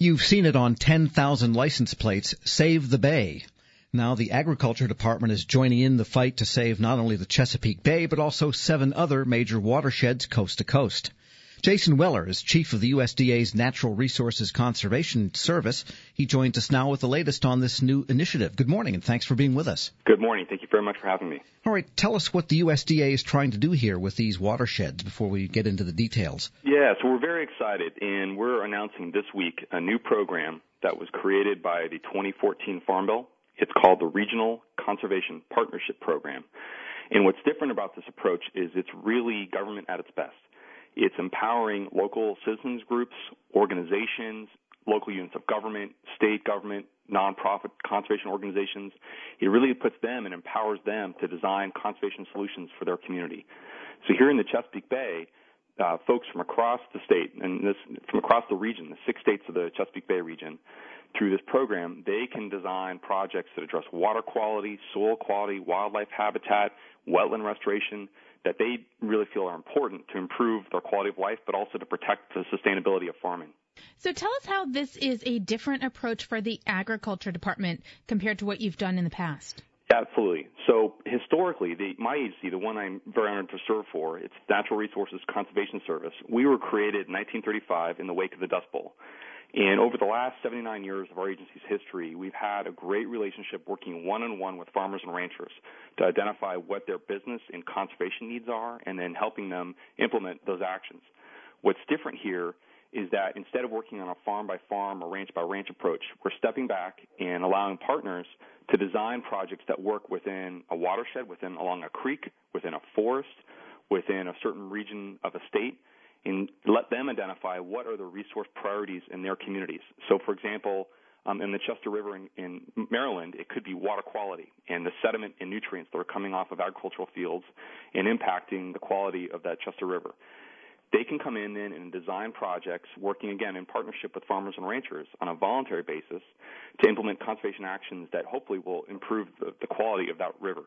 You've seen it on 10,000 license plates, Save the Bay. Now the Agriculture Department is joining in the fight to save not only the Chesapeake Bay, but also 7 other major watersheds coast to coast. Jason Weller is chief of the USDA's Natural Resources Conservation Service. He joins us now with the latest on this new initiative. Good morning, and thanks for being with us. Good morning. Thank you very much for having me. All right, tell us what the USDA is trying to do here with these watersheds before we get into the details. Yeah, so we're very excited, and we're announcing this week a new program that was created by the 2014 Farm Bill. It's called the Regional Conservation Partnership Program. And what's different about this approach is it's really government at its best. It's empowering local citizens groups, organizations, local units of government, state government, nonprofit conservation organizations. It really puts them and empowers them to design conservation solutions for their community. So here in the Chesapeake Bay, folks from across the state and from across the region, the 6 states of the Chesapeake Bay region, through this program, they can design projects that address water quality, soil quality, wildlife habitat, wetland restoration, that they really feel are important to improve their quality of life, but also to protect the sustainability of farming. So tell us how this is a different approach for the Agriculture Department compared to what you've done in the past. Absolutely. So historically, my agency, the one I'm very honored to serve for, it's Natural Resources Conservation Service. We were created in 1935 in the wake of the Dust Bowl. And over the last 79 years of our agency's history, we've had a great relationship working one-on-one with farmers and ranchers to identify what their business and conservation needs are and then helping them implement those actions. What's different here is that instead of working on a farm-by-farm or ranch-by-ranch approach, we're stepping back and allowing partners to design projects that work within a watershed, along a creek, within a forest, within a certain region of a state, and let them identify what are the resource priorities in their communities. So, for example, in the Chester River in Maryland, it could be water quality and the sediment and nutrients that are coming off of agricultural fields and impacting the quality of that Chester River. They can come in then and design projects working, again, in partnership with farmers and ranchers on a voluntary basis to implement conservation actions that hopefully will improve the quality of that river.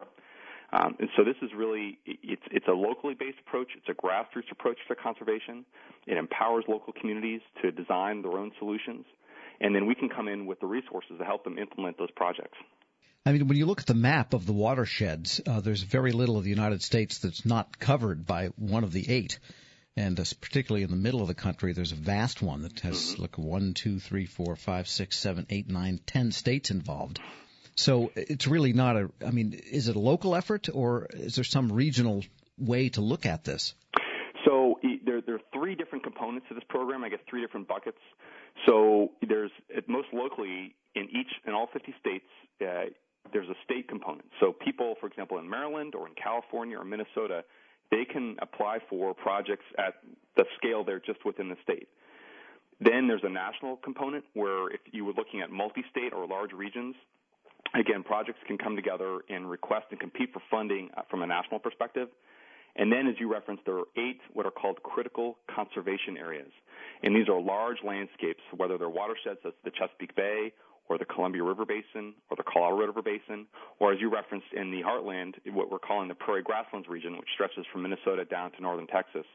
And so this is really, it's a locally based approach. It's a grassroots approach to conservation. It empowers local communities to design their own solutions. And then we can come in with the resources to help them implement those projects. I mean, when you look at the map of the watersheds, there's very little of the United States that's not covered by one of the 8. And particularly in the middle of the country, there's a vast one that has, 1, 2, 3, 4, 5, 6, 7, 8, 9, 10 states involved. So it's really not is it a local effort or is there some regional way to look at this? So there are 3 different components to this program, 3 different buckets. So there's, most locally, in all 50 states, there's a state component. So people, for example, in Maryland or in California or Minnesota, they can apply for projects at the scale they're just within the state. Then there's a national component where if you were looking at multi-state or large regions, again, projects can come together and request and compete for funding from a national perspective. And then, as you referenced, there are 8 what are called critical conservation areas. And these are large landscapes, whether they're watersheds such as the Chesapeake Bay or the Columbia River Basin or the Colorado River Basin, or as you referenced in the heartland, what we're calling the Prairie Grasslands region, which stretches from Minnesota down to northern Texas.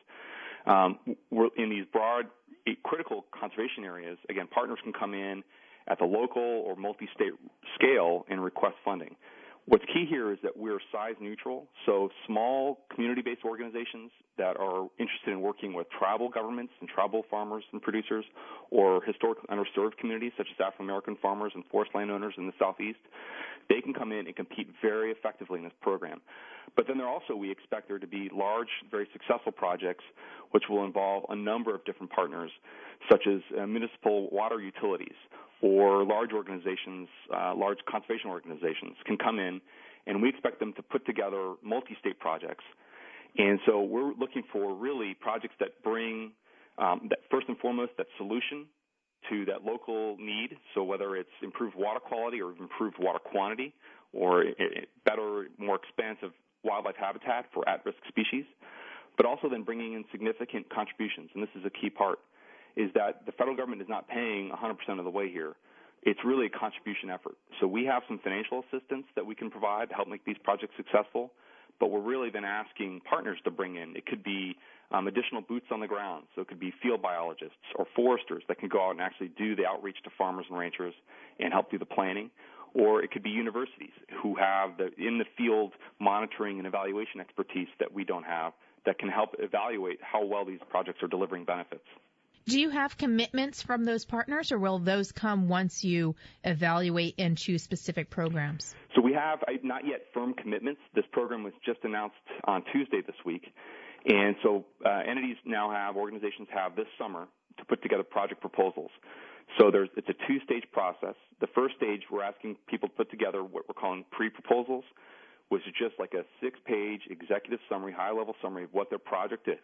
We're in these broad critical conservation areas. Again, partners can come in at the local or multi-state scale and request funding. What's key here is that we're size neutral, so small community-based organizations that are interested in working with tribal governments and tribal farmers and producers or historically underserved communities such as African American farmers and forest landowners in the Southeast, they can come in and compete very effectively in this program. But then we expect there to be large, very successful projects which will involve a number of different partners such as municipal water utilities or large organizations, large conservation organizations can come in, and we expect them to put together multi-state projects. And so we're looking for really projects that bring, that first and foremost, that solution to that local need. So whether it's improved water quality or improved water quantity or better, more expansive wildlife habitat for at-risk species, but also then bringing in significant contributions. And this is a key part, is that the federal government is not paying 100% of the way here. It's really a contribution effort. So we have some financial assistance that we can provide to help make these projects successful, but we're really then asking partners to bring in. It could be additional boots on the ground, so it could be field biologists or foresters that can go out and actually do the outreach to farmers and ranchers and help do the planning. Or it could be universities who have the in-the-field monitoring and evaluation expertise that we don't have that can help evaluate how well these projects are delivering benefits. Do you have commitments from those partners, or will those come once you evaluate and choose specific programs? So we have not yet firm commitments. This program was just announced on Tuesday this week. And so entities now have, organizations have this summer to put together project proposals. So it's a two-stage process. The first stage, we're asking people to put together what we're calling pre-proposals, which is just like a 6-page executive summary, high-level summary of what their project is,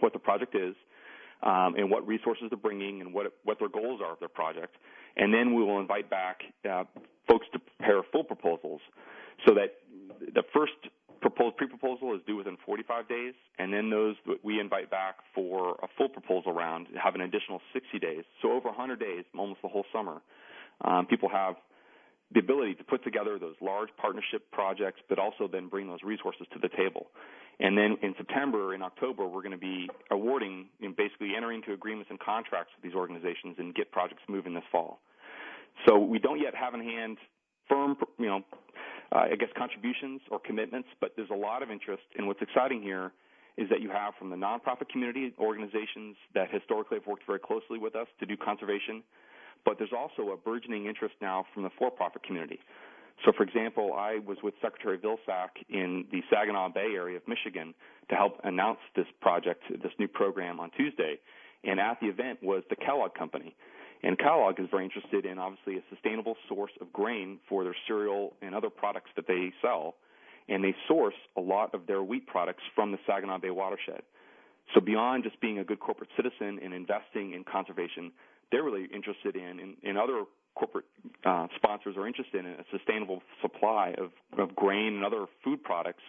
and what resources they're bringing and what their goals are of their project. And then we will invite back folks to prepare full proposals so that the first pre-proposal is due within 45 days, and then those that we invite back for a full proposal round have an additional 60 days. So over 100 days, almost the whole summer, people have the ability to put together those large partnership projects, but also then bring those resources to the table. And then in September, in October, we're going to be awarding and basically entering into agreements and contracts with these organizations and get projects moving this fall. So we don't yet have in hand firm, contributions or commitments, but there's a lot of interest. And what's exciting here is that you have from the nonprofit community organizations that historically have worked very closely with us to do conservation, but there's also a burgeoning interest now from the for-profit community. So, for example, I was with Secretary Vilsack in the Saginaw Bay area of Michigan to help announce this project, this new program on Tuesday, and at the event was the Kellogg Company. And Kellogg is very interested in, obviously, a sustainable source of grain for their cereal and other products that they sell, and they source a lot of their wheat products from the Saginaw Bay watershed. So beyond just being a good corporate citizen and investing in conservation, they're really interested in other corporate sponsors are interested in a sustainable supply of grain and other food products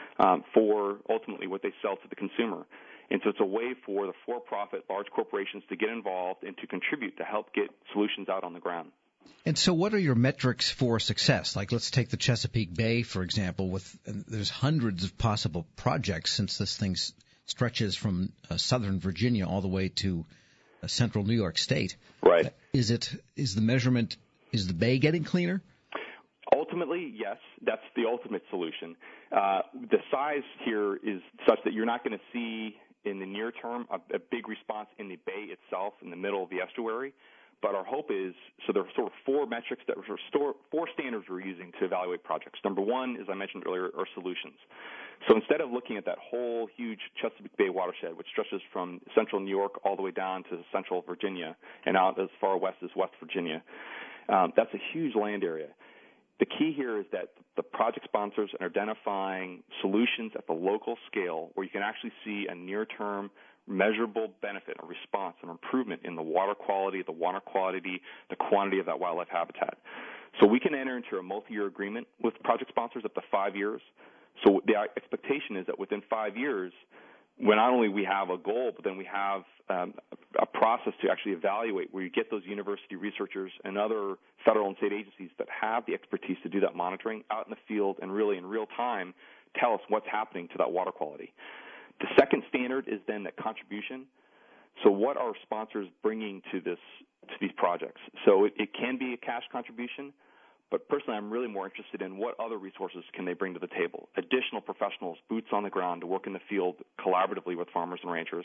for ultimately what they sell to the consumer. And so it's a way for the for-profit large corporations to get involved and to contribute to help get solutions out on the ground. And so what are your metrics for success? Like, let's take the Chesapeake Bay, for example. There's hundreds of possible projects since this thing stretches from southern Virginia all the way to central New York State. Right. Is the measurement, is the bay getting cleaner? Ultimately, yes, that's the ultimate solution. The size here is such that you're not going to see in the near term a big response in the bay itself in the middle of the estuary. But our hope is, so there are sort of four metrics four standards we're using to evaluate projects. Number one, as I mentioned earlier, are solutions. So instead of looking at that whole huge Chesapeake Bay watershed, which stretches from central New York all the way down to central Virginia and out as far west as West Virginia, that's a huge land area. The key here is that the project sponsors are identifying solutions at the local scale where you can actually see a near-term measurable benefit, a response, an improvement in the water quality, the quantity of that wildlife habitat. So we can enter into a multi-year agreement with project sponsors up to 5 years. So the expectation is that within 5 years, when not only we have a goal, but then we have a process to actually evaluate where you get those university researchers and other federal and state agencies that have the expertise to do that monitoring out in the field and really in real time tell us what's happening to that water quality. The second standard is then that contribution. So what are sponsors bringing to these projects? So it can be a cash contribution, but personally I'm really more interested in what other resources can they bring to the table. Additional professionals, boots on the ground to work in the field collaboratively with farmers and ranchers.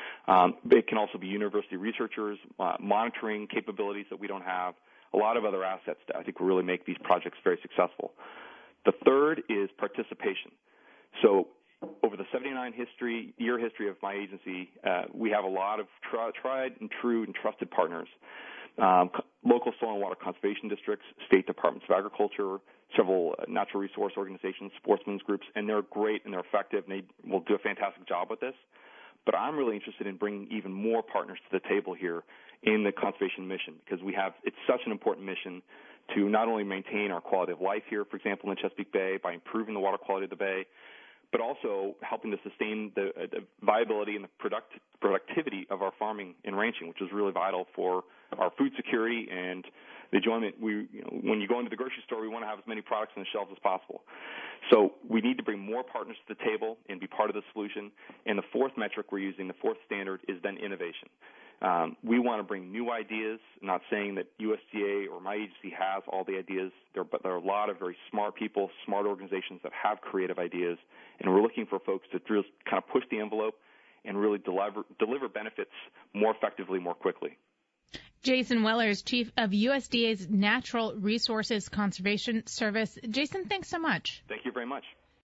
It can also be university researchers, monitoring capabilities that we don't have, a lot of other assets that I think will really make these projects very successful. The third is participation. So over the 79-year history of my agency, we have a lot of tried and true and trusted partners. Local soil and water conservation districts, state departments of agriculture, several natural resource organizations, sportsmen's groups, and they're great and they're effective and they will do a fantastic job with this. But I'm really interested in bringing even more partners to the table here in the conservation mission because it's such an important mission to not only maintain our quality of life here, for example, in the Chesapeake Bay by improving the water quality of the bay, but also helping to sustain the viability and the productivity of our farming and ranching, which is really vital for our food security and the enjoyment. When you go into the grocery store, we want to have as many products on the shelves as possible. So we need to bring more partners to the table and be part of the solution. And the fourth metric we're using, the fourth standard, is then innovation. We want to bring new ideas. I'm not saying that USDA or my agency has all the ideas, but there are a lot of very smart people, smart organizations that have creative ideas, and we're looking for folks to kind of push the envelope and really deliver benefits more effectively, more quickly. Jason Wellers, Chief of USDA's Natural Resources Conservation Service. Jason, thanks so much. Thank you very much.